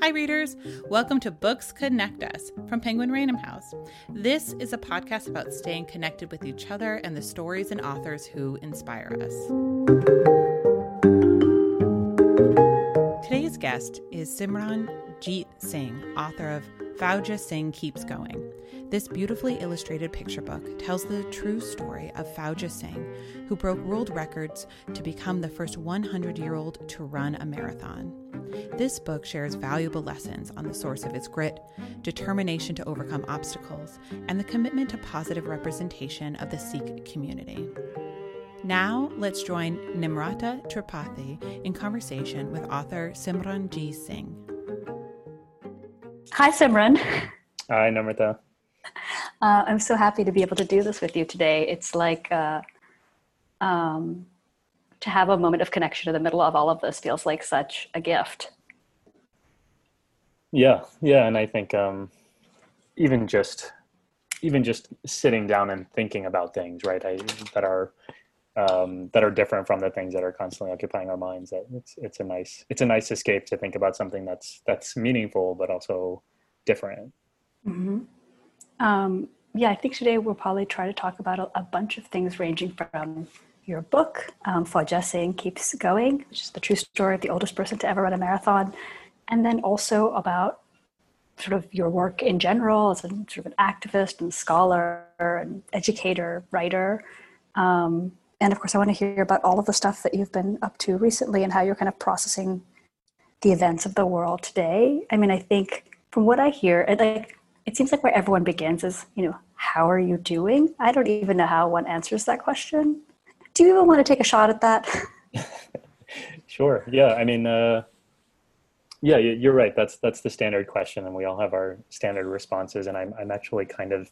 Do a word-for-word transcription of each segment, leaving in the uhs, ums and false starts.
Hi, readers. Welcome to Books Connect Us from Penguin Random House. This is a podcast about staying connected with each other and the stories and authors who inspire us. Today's guest is Simranjeet Singh, author of Fauja Singh Keeps Going. This beautifully illustrated picture book tells the true story of Fauja Singh, who broke world records to become the first hundred-year-old to run a marathon. This book shares valuable lessons on the source of its grit, determination to overcome obstacles, and the commitment to positive representation of the Sikh community. Now, let's join Nimrata Tripathi in conversation with author Simranjeet Singh. Hi, Simran. Hi, Nimrata. Uh, I'm so happy to be able to do this with you today. It's like uh, um, to have a moment of connection in the middle of all of this feels like such a gift. Yeah, yeah, and I think um, even just even just sitting down and thinking about things, right, I, that are um, that are different from the things that are constantly occupying our minds. That it's it's a nice it's a nice escape to think about something that's that's meaningful but also different. Mm-hmm. Um, yeah, I think today we'll probably try to talk about a, a bunch of things ranging from your book, um, Fauja Singh Keeps Going, which is the true story of the oldest person to ever run a marathon, and then also about sort of your work in general as a sort of an activist and scholar and educator, writer. Um, and of course, I want to hear about all of the stuff that you've been up to recently and how you're kind of processing the events of the world today. I mean, I think from what I hear, it, like, it seems like where everyone begins is, you know, how are you doing? I don't even know how one answers that question. Do you even want to take a shot at that? Sure. Yeah. I mean, uh, yeah, you're right. That's that's the standard question, and we all have our standard responses. And I'm I'm actually kind of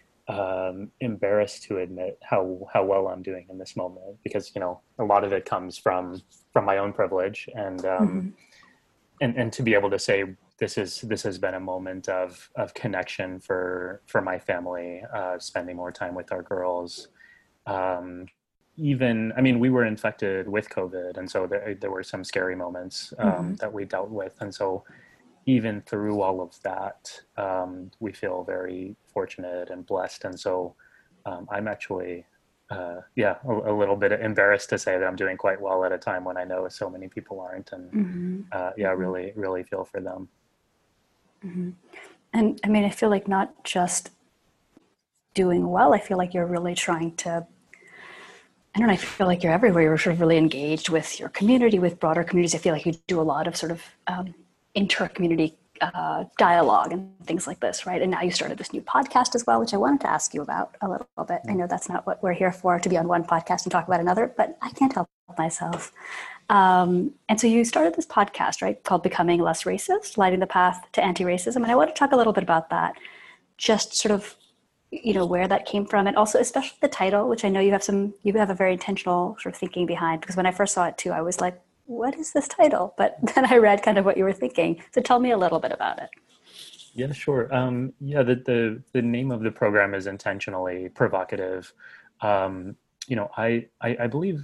um, embarrassed to admit how how well I'm doing in this moment, because you know a lot of it comes from from my own privilege, and um, Mm-hmm. and and to be able to say this is this has been a moment of of connection for for my family, uh, spending more time with our girls. Um, even, I mean, we were infected with COVID, and so there, there were some scary moments um, Mm-hmm. that we dealt with. And so even through all of that, um, we feel very fortunate and blessed. And so um, I'm actually, uh, yeah, a, a little bit embarrassed to say that I'm doing quite well at a time when I know so many people aren't. And Mm-hmm. uh, yeah, Mm-hmm. really, really feel for them. Mm-hmm. And I mean, I feel like not just doing well, I feel like you're really trying to, I don't know, I feel like you're everywhere. You're sort of really engaged with your community, with broader communities. I feel like you do a lot of sort of um, inter-community uh, dialogue and things like this, right? And now you started this new podcast as well, which I wanted to ask you about a little bit. I know that's not what we're here for, to be on one podcast and talk about another, but I can't help myself. Um, and so you started this podcast, right, called Becoming Less Racist, Lighting the Path to Anti-Racism. And I want to talk a little bit about that, just sort of, you know, where that came from, and also especially the title, which I know you have some, you have a very intentional sort of thinking behind, because when I first saw it too, I was like, what is this title? But then I read kind of what you were thinking. So tell me a little bit about it. Yeah, sure. Um, yeah, the, the the name of the program is intentionally provocative. Um, you know, I, I I believe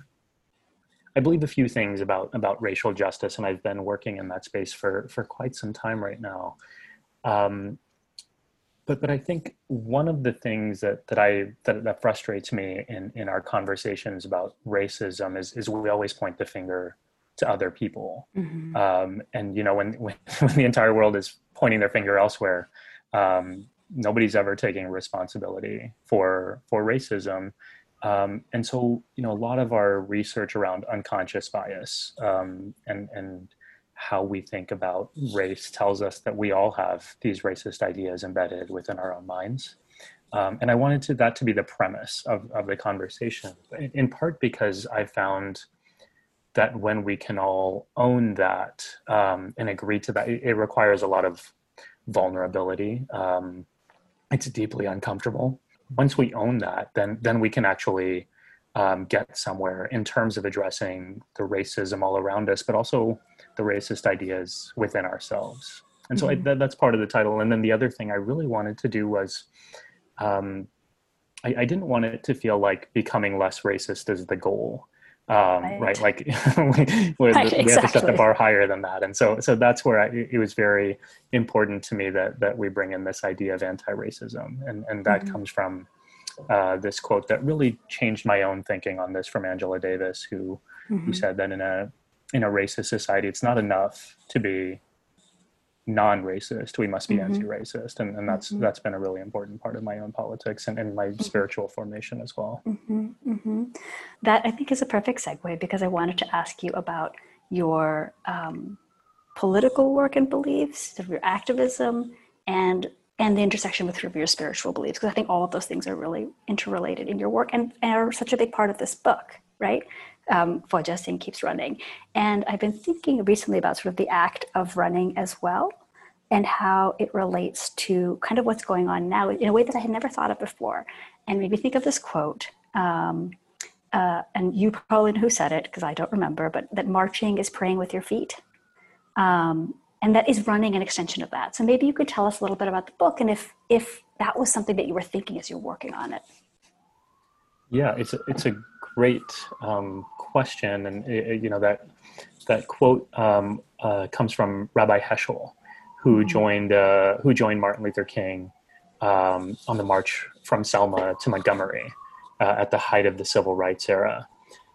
I believe a few things about about racial justice, and I've been working in that space for for quite some time right now. Um, but but I think one of the things that that I that, that frustrates me in in our conversations about racism is is we always point the finger to other people. Mm-hmm. Um, and you know, when, when when the entire world is pointing their finger elsewhere, um, nobody's ever taking responsibility for for racism. Um, and so, you know, a lot of our research around unconscious bias um, and and how we think about race tells us that we all have these racist ideas embedded within our own minds. Um, and I wanted to, that to be the premise of, of the conversation, in, in part because I found that when we can all own that um, and agree to that, it, it requires a lot of vulnerability. Um, it's deeply uncomfortable. Once we own that, then then we can actually um, get somewhere in terms of addressing the racism all around us, but also the racist ideas within ourselves. And so I, that, that's part of the title. And then the other thing I really wanted to do was, um, I, I didn't want it to feel like becoming less racist is the goal. um, right. right? Like we, we, right, we have to set the exactly. bar higher than that. And so, so that's where I, it was very important to me that, that we bring in this idea of anti-racism. And, and that Mm-hmm. comes from uh, this quote that really changed my own thinking on this from Angela Davis, who, Mm-hmm. who said that in a, in a racist society, it's not enough to be non-racist, we must be mm-hmm. anti-racist. And, and that's, mm-hmm. that's been a really important part of my own politics and, and my mm-hmm. spiritual formation as well. Mm-hmm. Mm-hmm. That I think is a perfect segue, because I wanted to ask you about your um, political work and beliefs, of your activism, and and the intersection with your spiritual beliefs, because I think all of those things are really interrelated in your work and, and are such a big part of this book, right? Um, Fauja Singh Keeps Running. And I've been thinking recently about sort of the act of running as well, and how it relates to kind of what's going on now in a way that I had never thought of before. And made me think of this quote, um, uh, and you probably know who said it, because I don't remember, but that marching is praying with your feet. Um, and that is running an extension of that. So maybe you could tell us a little bit about the book, and if if that was something that you were thinking as you're working on it. Yeah, it's a, it's a great um, question. And, it, you know, that that quote um, uh, comes from Rabbi Heschel, who mm-hmm. joined uh, who joined Martin Luther King um, on the march from Selma to Montgomery uh, at the height of the civil rights era.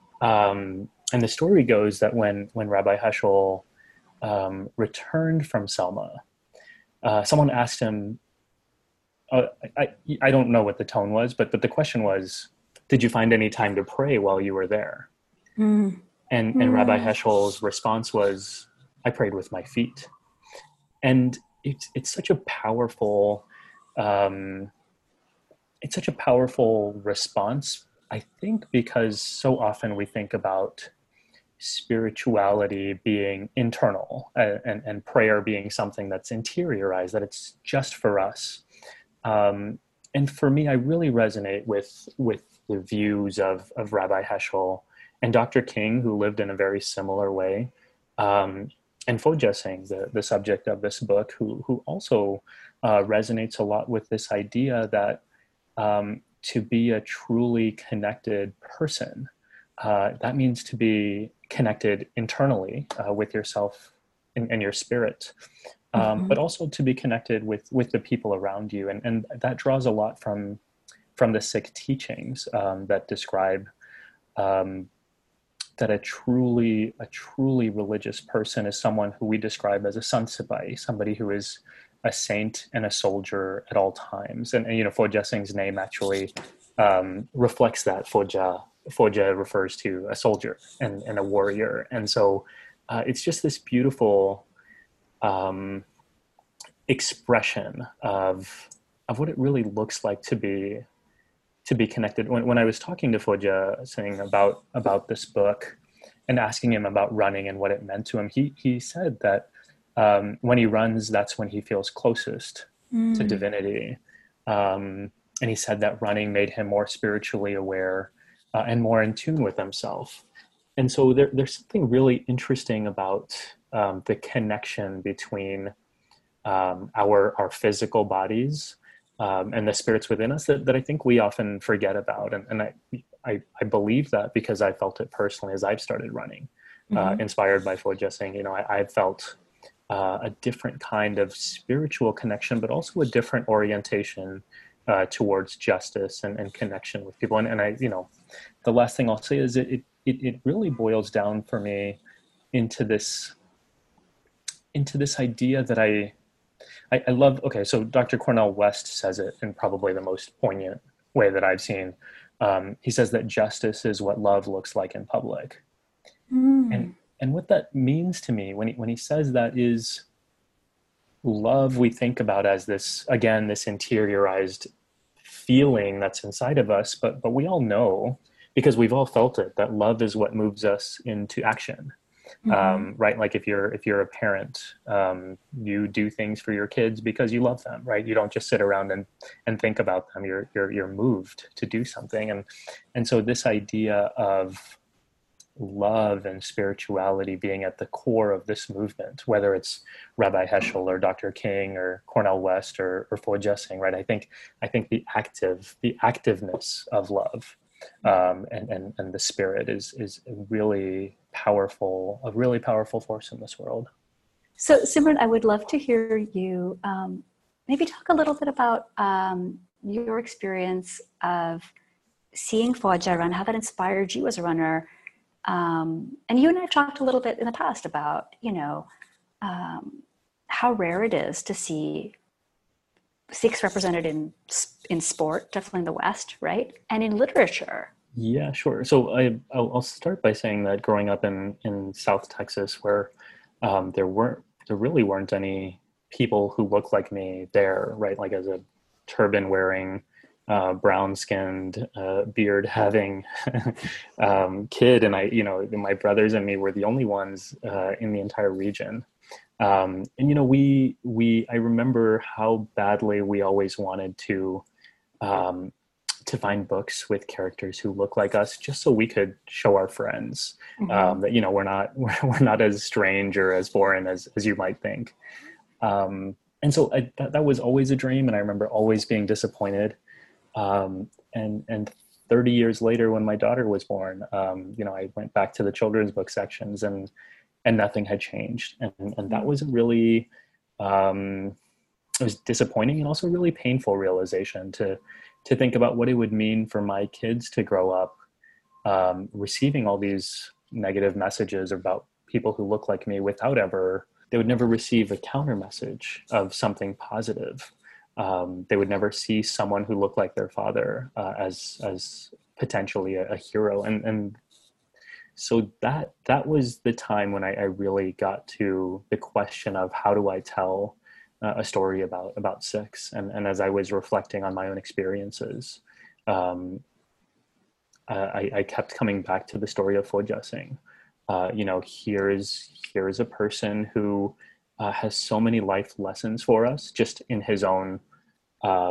Um, and the story goes that when when Rabbi Heschel um, returned from Selma, uh, someone asked him, uh, I, I don't know what the tone was, but but the question was, did you find any time to pray while you were there? Mm. And and mm. Rabbi Heschel's response was, I prayed with my feet. And it's it's such a powerful, um, it's such a powerful response, I think, because so often we think about spirituality being internal uh, and, and prayer being something that's interiorized, that it's just for us. Um, and for me, I really resonate with with the views of, of Rabbi Heschel and Doctor King, who lived in a very similar way. Um, and Fauja Singh, the, the subject of this book, who, who also uh, resonates a lot with this idea that um, to be a truly connected person, uh, that means to be connected internally uh, with yourself and, and your spirit, um, mm-hmm. but also to be connected with, with the people around you. And, and that draws a lot from from the Sikh teachings um, that describe um, that a truly a truly religious person is someone who we describe as a Sant Sipahi, somebody who is a saint and a soldier at all times. And, and you know, Fauja Singh's name actually um, reflects that. Fauja, Fauja refers to a soldier and, and a warrior. And so uh, it's just this beautiful um, expression of of what it really looks like to be to be connected. When, when I was talking to Fauja Singh about, about this book and asking him about running and what it meant to him, he, he said that um, when he runs, that's when he feels closest mm. to divinity. Um, and he said that running made him more spiritually aware uh, and more in tune with himself. And so there, there's something really interesting about um, the connection between um, our, our physical bodies Um, and the spirits within us that, that I think we often forget about. And, and I, I, I believe that because I felt it personally as I've started running, mm-hmm. uh, inspired by Fauja Singh. You know, I, I've felt uh, a different kind of spiritual connection, but also a different orientation uh, towards justice and, and connection with people. And, and I, you know, the last thing I'll say is it, it, it really boils down for me into this, into this idea that I, I, I love, okay, so Doctor Cornel West says it in probably the most poignant way that I've seen. Um, he says that justice is what love looks like in public. Mm. And and what that means to me when he, when he says that is love we think about as this, again, this interiorized feeling that's inside of us, but but we all know, because we've all felt it, that love is what moves us into action. Mm-hmm. Um, right? Like if you're, if you're a parent, um, you do things for your kids because you love them, right? You don't just sit around and, and think about them. You're, you're, you're moved to do something. And, and so this idea of love and spirituality being at the core of this movement, whether it's Rabbi Heschel or Doctor King or Cornel West or, or Fauja Singh, right? I think, I think the active, the activeness of love Um, and, and, and the spirit is, is really powerful, a really powerful force in this world. So Simran, I would love to hear you um, maybe talk a little bit about um, your experience of seeing Fauja run, how that inspired you as a runner. Um, and you and I have talked a little bit in the past about, you know, um, how rare it is to see Sikhs represented in in sport, definitely in the West, right? And in literature. Yeah, sure. So I, I'll, I'll start by saying that growing up in, in South Texas, where um, there weren't, there really weren't any people who looked like me there, right? Like as a turban wearing, uh, brown skinned, uh, beard having um, kid. And I, you know, my brothers and me were the only ones uh, in the entire region. Um, and, you know, we, we, I remember how badly we always wanted to, um, to find books with characters who look like us, just so we could show our friends mm-hmm. um, that, you know, we're not, we're, we're not as strange or as foreign as, as you might think. Um, and so I, that, that was always a dream. And I remember always being disappointed. Um, and, and thirty years later, when my daughter was born, um, you know, I went back to the children's book sections and, and nothing had changed. And, and that was a really, um, it was disappointing and also really painful realization to, to think about what it would mean for my kids to grow up, um, receiving all these negative messages about people who look like me without ever, they would never receive a counter message of something positive. Um, they would never see someone who looked like their father uh, as, as potentially a, a hero. And, and so that, that was the time when I, I really got to the question of how do I tell uh, a story about, about Sikhs. And, and as I was reflecting on my own experiences, um, I, I kept coming back to the story of Fauja Singh. Uh, you know, here's, here's a person who uh, has so many life lessons for us just in his own uh,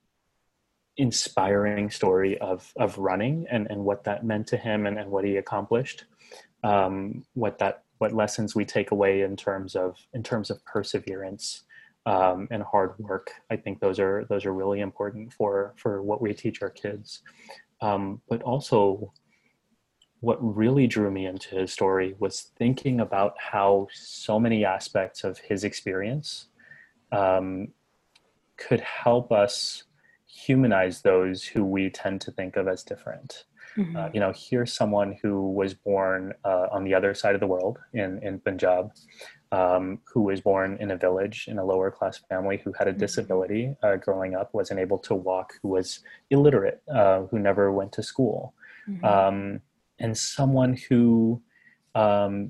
inspiring story of, of running and, and what that meant to him and, and what he accomplished. Um, what that, what lessons we take away in terms of, in terms of perseverance um, and hard work. I think those are, those are really important for, for what we teach our kids. Um, but also what really drew me into his story was thinking about how so many aspects of his experience um, could help us humanize those who we tend to think of as different. Mm-hmm. Uh, you know, here's someone who was born uh, on the other side of the world in, in Punjab, um, who was born in a village in a lower class family, who had a disability uh, growing up, wasn't able to walk, who was illiterate, uh, who never went to school. Mm-hmm. Um, and someone who, um,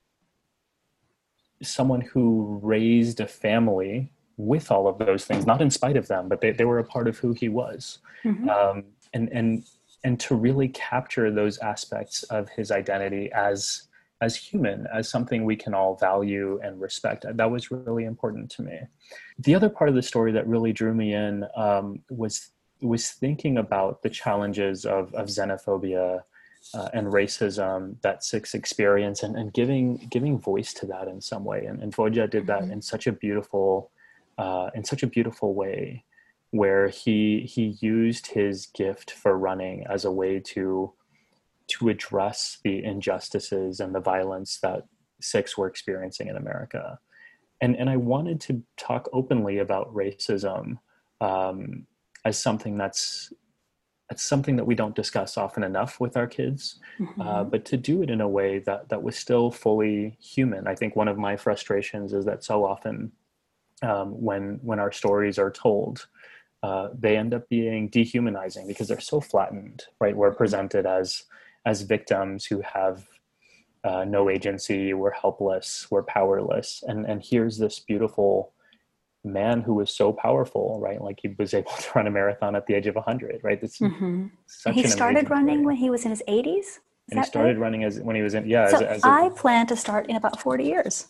someone who raised a family with all of those things, not in spite of them, but they, they were a part of who he was. Mm-hmm. Um, and, and, and to really capture those aspects of his identity as, as human, as something we can all value and respect. That was really important to me. The other part of the story that really drew me in um, was, was thinking about the challenges of, of xenophobia uh, and racism that Sikhs experience and, and giving, giving voice to that in some way. And, and Fauja did that mm-hmm. in such a beautiful, uh, in such a beautiful way, where he, he used his gift for running as a way to, to address the injustices and the violence that Sikhs were experiencing in America. And, and I wanted to talk openly about racism um, as something that's, that's something that we don't discuss often enough with our kids, mm-hmm. uh, but to do it in a way that, that was still fully human. I think one of my frustrations is that so often um, when, when our stories are told, uh, they end up being dehumanizing because they're so flattened, right? We're presented as, as victims who have uh, no agency, we're helpless, we're powerless. And, and here's this beautiful man who was so powerful, right? Like he was able to run a marathon at the age of one hundred, right? That's mm-hmm. such he an started running story. When he was in his eighties? And he started right? running as when he was in, yeah. So as, as I a, plan to start in about forty years.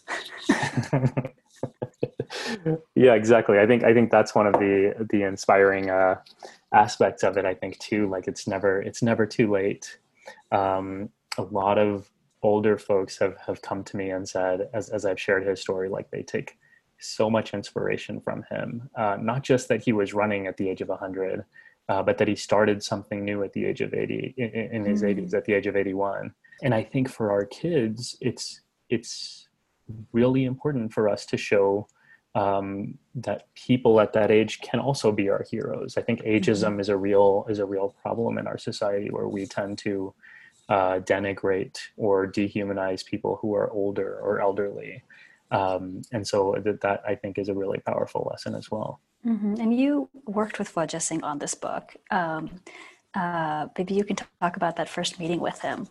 Yeah, exactly. I think, I think that's one of the, the inspiring uh, aspects of it, I think too. Like it's never, it's never too late. Um, a lot of older folks have, have come to me and said, as, as I've shared his story, like they take so much inspiration from him. Uh, not just that he was running at the age of one hundred, uh, but that he started something new at the age of eighty, in, in his Mm. eighties, at the age of eighty-one. And I think for our kids, it's it's really important for us to show um, that people at that age can also be our heroes. I think ageism mm-hmm. is a real is a real problem in our society, where we tend to uh, denigrate or dehumanize people who are older or elderly. Um, and so that, that I think is a really powerful lesson as well. Mm-hmm. And you worked with Fauja Singh on this book. Um, uh, maybe you can talk about that first meeting with him.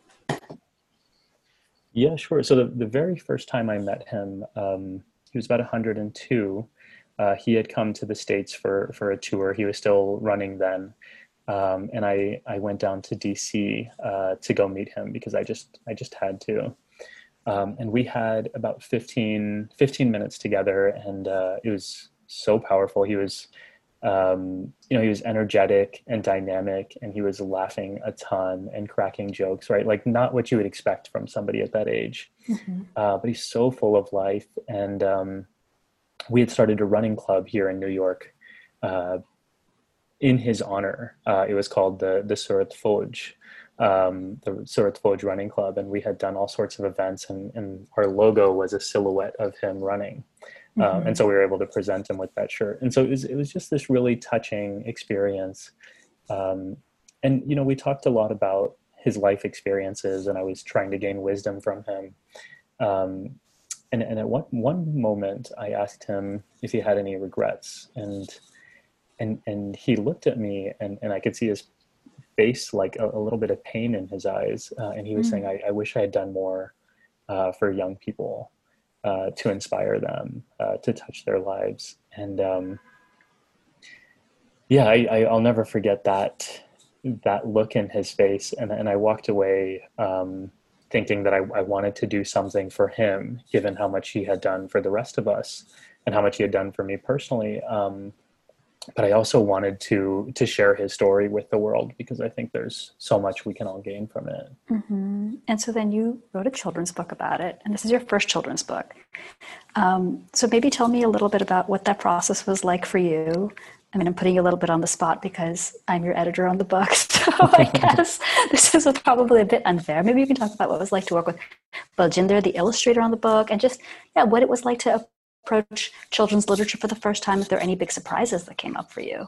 Yeah, sure. So the, the very first time I met him, um, he was about one hundred two. Uh, he had come to the States for, for a tour. He was still running then. Um, and I, I went down to D C uh, to go meet him because I just I just had to. Um, and we had about fifteen, fifteen minutes together, and uh, it was so powerful. He was, um, you know, he was energetic and dynamic, and he was laughing a ton and cracking jokes, right? Like not what you would expect from somebody at that age. Mm-hmm. Uh, but he's so full of life. And um, we had started a running club here in New York uh, in his honor. Uh, it was called the, the Surat Fauj. Um, the Surat Fauj Running Club, and we had done all sorts of events, and, and our logo was a silhouette of him running. Mm-hmm. Um, and so we were able to present him with that shirt. And so it was, it was just this really touching experience. Um, and, you know, we talked a lot about his life experiences, and I was trying to gain wisdom from him. Um, and, and at one, one moment I asked him if he had any regrets, and, and, and he looked at me, and, and I could see his face, like a, a little bit of pain in his eyes. Uh, and he was mm. saying, I, I wish I had done more uh, for young people, uh, to inspire them, uh, to touch their lives. And um, yeah, I, I, I'll never forget that, that look in his face. And, and I walked away um, thinking that I, I wanted to do something for him, given how much he had done for the rest of us and how much he had done for me personally. Um, But I also wanted to to share his story with the world, because I think there's so much we can all gain from it. Mm-hmm. And so then you wrote a children's book about it, and this is your first children's book. Um, so maybe tell me a little bit about what that process was like for you. I mean, I'm putting you a little bit on the spot because I'm your editor on the book, so I guess this is probably a bit unfair. Maybe you can talk about what it was like to work with Baljinder, the illustrator on the book, and just yeah, what it was like to approach children's literature for the first time, if there are any big surprises that came up for you.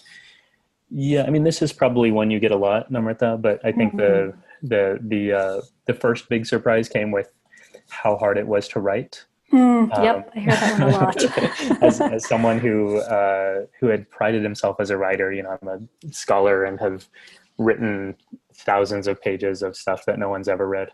Yeah, I mean, this is probably one you get a lot, Namrata, but I think mm-hmm. the the the uh, the first big surprise came with how hard it was to write. Mm, um, yep, I hear that one a lot. as, as someone who uh, who had prided himself as a writer, you know, I'm a scholar and have written thousands of pages of stuff that no one's ever read.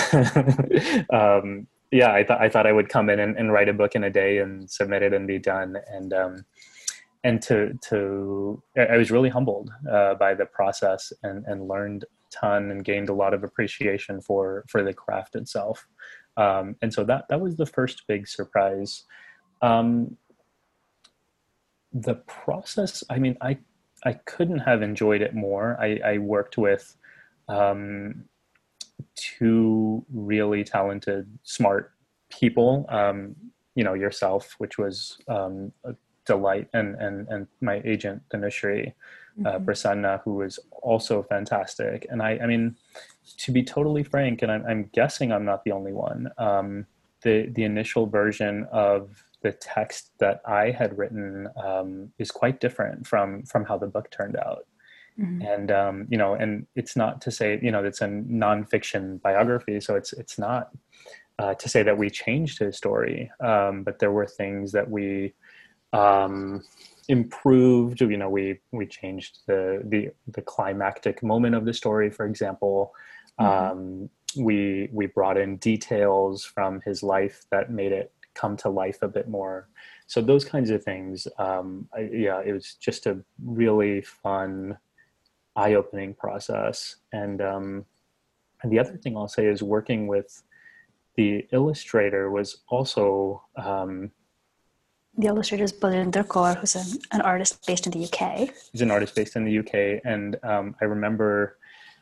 um, Yeah, I thought I thought I would come in and, and write a book in a day and submit it and be done. And um, and to to I was really humbled uh, by the process, and, and learned a ton and gained a lot of appreciation for for the craft itself. Um, and so that that was the first big surprise. Um, the process, I mean, I I couldn't have enjoyed it more. I, I worked with Um, two really talented, smart people, um, you know, yourself, which was um, a delight, and, and, and my agent, Dhanushree, mm-hmm. uh, Prasanna, who was also fantastic. And I, I mean, to be totally frank, and I'm, I'm guessing I'm not the only one, um, the, the initial version of the text that I had written um, is quite different from, from how the book turned out. Mm-hmm. And, um, you know, and it's not to say, you know, it's a nonfiction biography. So it's, it's not uh, to say that we changed his story. Um, but there were things that we um, improved, you know, we, we changed the, the, the climactic moment of the story, for example. Mm-hmm. Um, we, we brought in details from his life that made it come to life a bit more. So those kinds of things, um, I, yeah, it was just a really fun, eye-opening process. And um, and the other thing I'll say is working with the illustrator was also... Um, the illustrator is Baljinder Kaur, who's an, an artist based in the U K. He's an artist based in the U K. And um, I remember,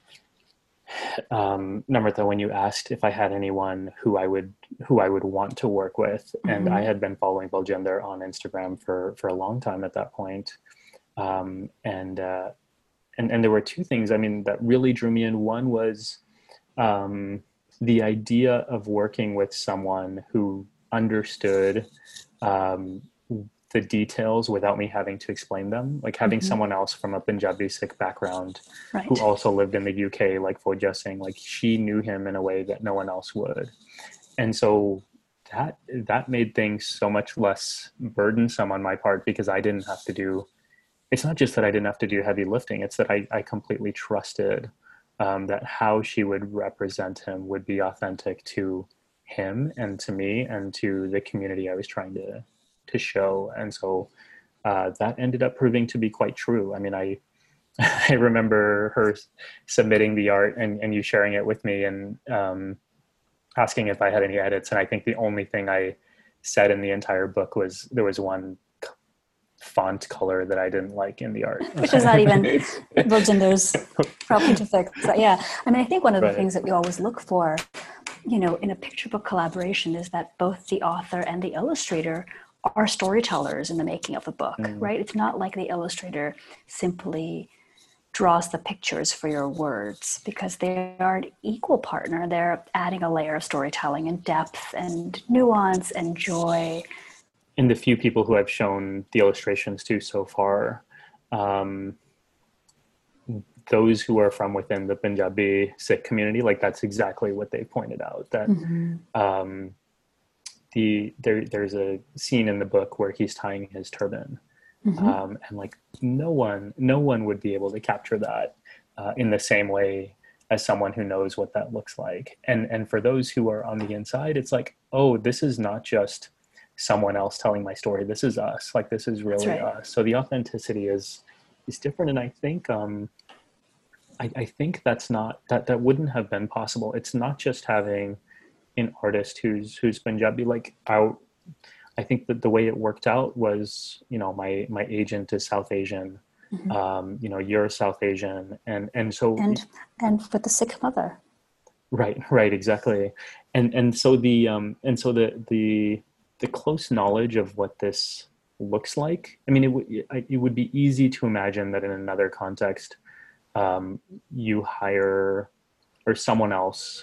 um, Namrata, when you asked if I had anyone who I would who I would want to work with, mm-hmm. and I had been following Baljinder on Instagram for, for a long time at that point. Um, and uh, and, and there were two things, I mean, that really drew me in. One was um, the idea of working with someone who understood um, the details without me having to explain them, like having mm-hmm. someone else from a Punjabi Sikh background right. who also lived in the U K, like Fauja Singh, like she knew him in a way that no one else would. And so that, that made things so much less burdensome on my part, because I didn't have to do, it's not just that I didn't have to do heavy lifting, it's that I, I completely trusted um, that how she would represent him would be authentic to him and to me and to the community I was trying to to show. And so uh, that ended up proving to be quite true. I mean, I I remember her submitting the art and, and you sharing it with me and um, asking if I had any edits. And I think the only thing I said in the entire book was there was one font color that I didn't like in the art. Which is not even Rajinder's problem to fix. But yeah, I mean, I think one of the right. things that we always look for, you know, in a picture book collaboration is that both the author and the illustrator are storytellers in the making of the book, mm. right? It's not like the illustrator simply draws the pictures for your words, because they are an equal partner. They're adding a layer of storytelling and depth and nuance and joy. And the few people who I've shown the illustrations to so far, um, those who are from within the Punjabi Sikh community, like that's exactly what they pointed out, that mm-hmm. um, the there there's a scene in the book where he's tying his turban, mm-hmm. um, and like no one no one would be able to capture that uh, in the same way as someone who knows what that looks like. And and for those who are on the inside, it's like, oh, this is not just someone else telling my story. This is us. Like this is really right. us. So the authenticity is is different. And I think um, I, I think that's not that that wouldn't have been possible. It's not just having an artist who's who's Punjabi. Like I, I think that the way it worked out was, you know, my my agent is South Asian, mm-hmm. um, you know, you're South Asian, and and so and and with the Sikh mother, right, right, exactly, and and so the um and so the the the close knowledge of what this looks like. I mean, it would it would be easy to imagine that in another context, um, you hire or someone else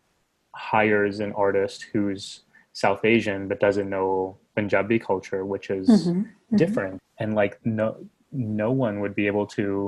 hires an artist who's South Asian but doesn't know Punjabi culture, which is mm-hmm, mm-hmm. different. And like no no one would be able to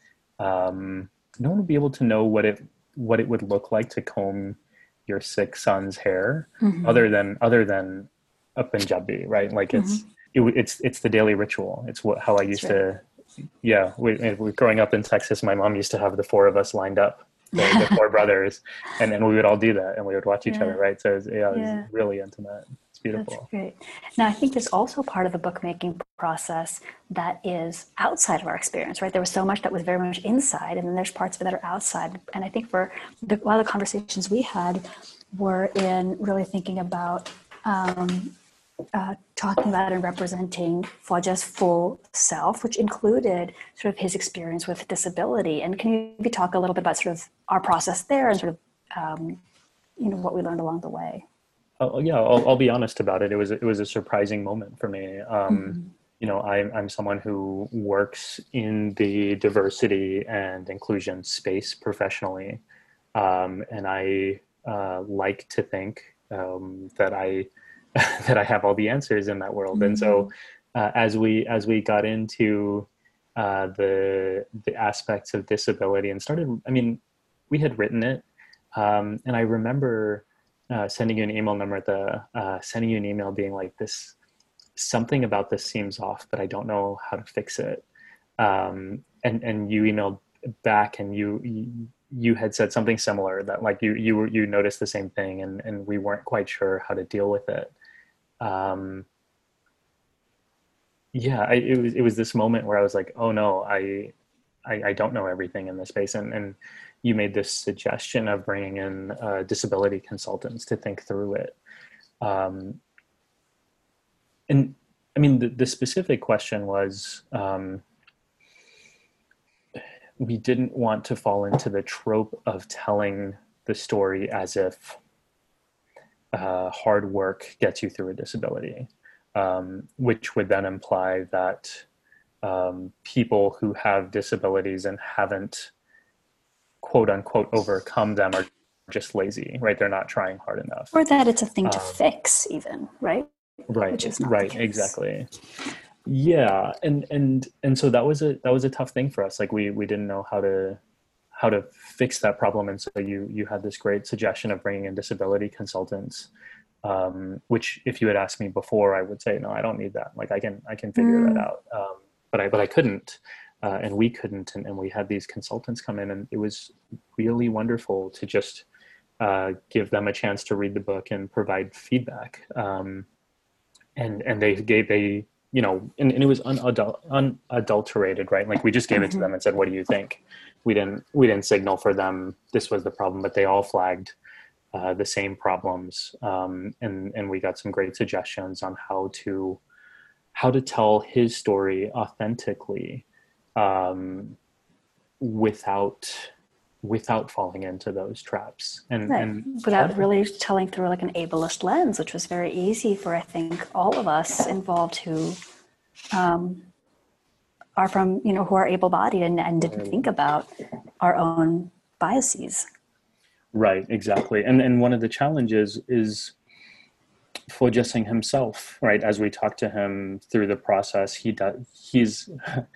um, no one would be able to know what it what it would look like to comb your Sikh son's hair, mm-hmm. other than other than a Punjabi, right? Like mm-hmm. it's it, it's it's the daily ritual. It's what how I used right. to yeah. We, we growing up in Texas, my mom used to have the four of us lined up. The, the four brothers, and then we would all do that, and we would watch each yeah. other, right? So it was, yeah, it was yeah. really intimate. It's beautiful. That's great. Now, I think there's also part of the bookmaking process that is outside of our experience, right? There was so much that was very much inside, and then there's parts of it that are outside. And I think for the, a lot of the conversations we had were in really thinking about um, uh, talking about and representing Fauja's full self, which included sort of his experience with disability. And can you maybe talk a little bit about sort of our process there and sort of, um, you know, what we learned along the way? Oh, yeah, I'll, I'll be honest about it. It was, it was a surprising moment for me. Um, mm-hmm. You know, I'm, I'm someone who works in the diversity and inclusion space professionally. Um, and I uh, like to think um, that I, that I have all the answers in that world. Mm-hmm. And so uh, as we as we got into uh, the the aspects of disability and started, I mean, we had written it. Um, and I remember uh, sending you an email, Namrata, uh, sending you an email being like, this, something about this seems off, but I don't know how to fix it. Um, and, and you emailed back and you, you you had said something similar, that like you you were you noticed the same thing, and, and we weren't quite sure how to deal with it. Um, yeah, I, it was it was this moment where I was like, oh no, I, I I don't know everything in this space, and and you made this suggestion of bringing in uh, disability consultants to think through it. Um, and I mean, the, the specific question was, um, we didn't want to fall into the trope of telling the story as if uh, hard work gets you through a disability, um, which would then imply that um, people who have disabilities and haven't quote unquote overcome them are just lazy, right? They're not trying hard enough. Or that it's a thing to Um, fix even, right? right, Which is not right, the case. exactly. Yeah, and and and so that was a that was a tough thing for us. Like we we didn't know how to how to fix that problem, and so you you had this great suggestion of bringing in disability consultants, um, which if you had asked me before, I would say no, I don't need that. Like I can I can figure that Mm. out, um, but I but I couldn't, uh, and we couldn't, and, and we had these consultants come in, and it was really wonderful to just uh, give them a chance to read the book and provide feedback. Um, and and they gave they you know and, and it was unadul- unadulterated, right? Like we just gave it to Mm-hmm. them and said, what do you think? We didn't we didn't signal for them this was the problem, but they all flagged uh, the same problems, um, and and we got some great suggestions on how to how to tell his story authentically, um, without without falling into those traps. And Right. and part Without of, really telling through like an ableist lens, which was very easy for, I think, all of us involved who um, are from, you know, who are able-bodied and, and didn't think about our own biases. right, exactly. And and one of the challenges is for Jessing himself, right? As we talk to him through the process, he does he's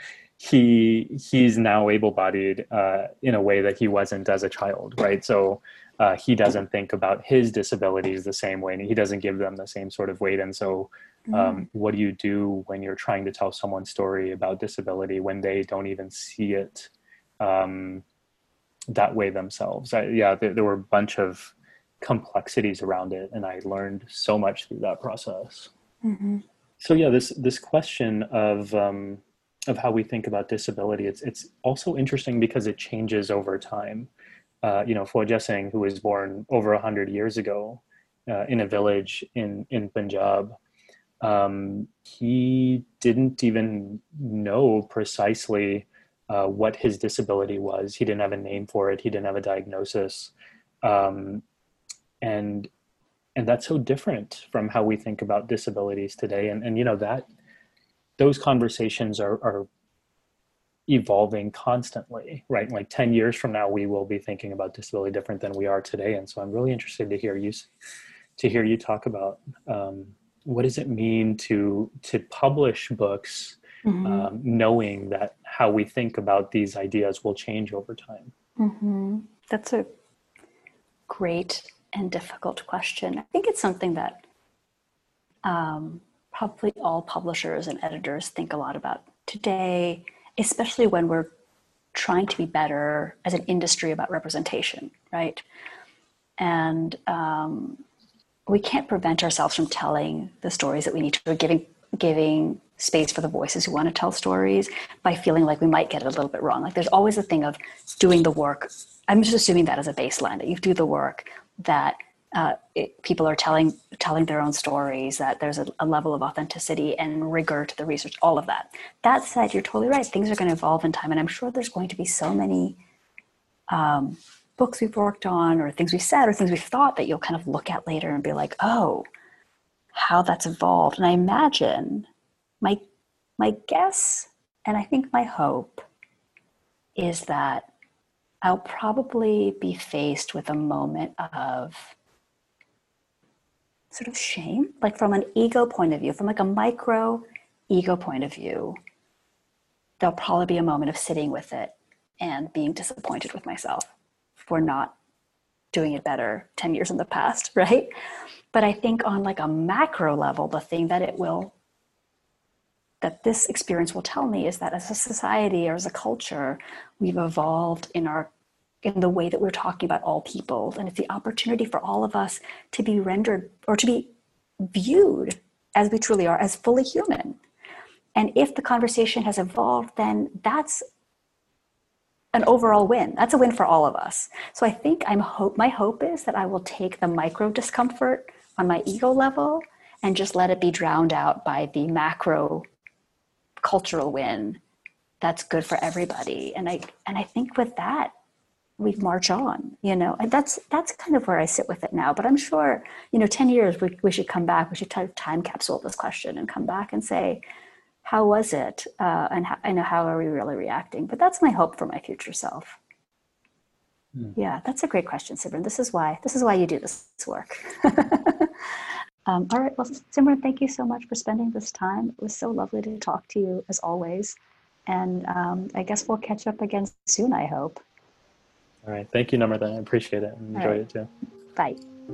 he he's now able-bodied uh, in a way that he wasn't as a child, right? So uh, he doesn't think about his disabilities the same way, and he doesn't give them the same sort of weight. And so, um, what do you do when you're trying to tell someone's story about disability when they don't even see it um, that way themselves? I, yeah, there, there were a bunch of complexities around it, and I learned so much through that process. Mm-hmm. So yeah, this this question of um, of how we think about disability, it's it's also interesting because it changes over time. Uh, you know, Fauja Singh, who was born over a hundred years ago uh, in a village in in Punjab, um, he didn't even know precisely uh, what his disability was. He didn't have a name for it. He didn't have a diagnosis, um, and and that's so different from how we think about disabilities today. And and you know that those conversations are are evolving constantly, right? Like ten years from now, we will be thinking about disability different than we are today. And so I'm really interested to hear you to hear you talk about um, what does it mean to to publish books, Mm-hmm. um, knowing that how we think about these ideas will change over time. Mm-hmm. That's a great and difficult question. I think it's something that um, probably all publishers and editors think a lot about today, especially when we're trying to be better as an industry about representation, right? And um, we can't prevent ourselves from telling the stories that we need to, or giving giving space for the voices who want to tell stories by feeling like we might get it a little bit wrong. Like there's always a thing of doing the work. I'm just assuming that as a baseline, that you do the work, that uh, it, people are telling telling their own stories, that there's a, a level of authenticity and rigor to the research, all of that. That said, you're totally right. Things are going to evolve in time. And I'm sure there's going to be so many um, books we've worked on or things we've said or things we've thought that you'll kind of look at later and be like, oh, how that's evolved. And I imagine my my guess, and I think my hope, is that I'll probably be faced with a moment of sort of shame, like from an ego point of view, from like a micro ego point of view. There'll probably be a moment of sitting with it and being disappointed with myself for not doing it better ten years in the past, right? But I think on like a macro level, the thing that it will, that this experience will tell me is that as a society or as a culture, we've evolved in our, in the way that we're talking about all people. And it's the opportunity for all of us to be rendered or to be viewed as we truly are, as fully human. And if the conversation has evolved, then that's an overall win. That's a win for all of us. So I think I'm hope my hope is that I will take the micro discomfort on my ego level and just let it be drowned out by the macro cultural win that's good for everybody. And I and I think with that, we march on, you know, and that's that's kind of where I sit with it now. But I'm sure, you know, ten years we, we should come back, we should time capsule this question and come back and say, how was it? Uh, and, how, and how are we really reacting? But that's my hope for my future self. Mm. Yeah, that's a great question, Simran. This is why, this is why you do this work. um, all right, well, Simran, thank you so much for spending this time. It was so lovely to talk to you as always. And um, I guess we'll catch up again soon, I hope. All right. Thank you, Namrata. I appreciate it. Enjoyed right. it too. Bye.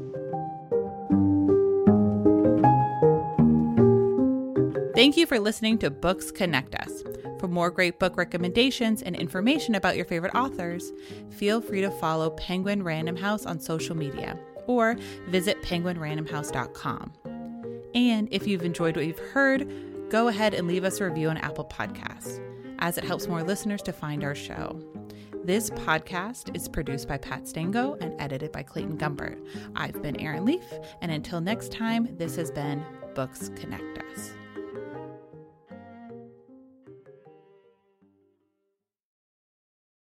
Thank you for listening to Books Connect Us. For more great book recommendations and information about your favorite authors, feel free to follow Penguin Random House on social media or visit penguin random house dot com. And if you've enjoyed what you've heard, go ahead and leave us a review on Apple Podcasts, as it helps more listeners to find our show. This podcast is produced by Pat Stango and edited by Clayton Gumbert. I've been Erin Leaf, and until next time, this has been Books Connect Us.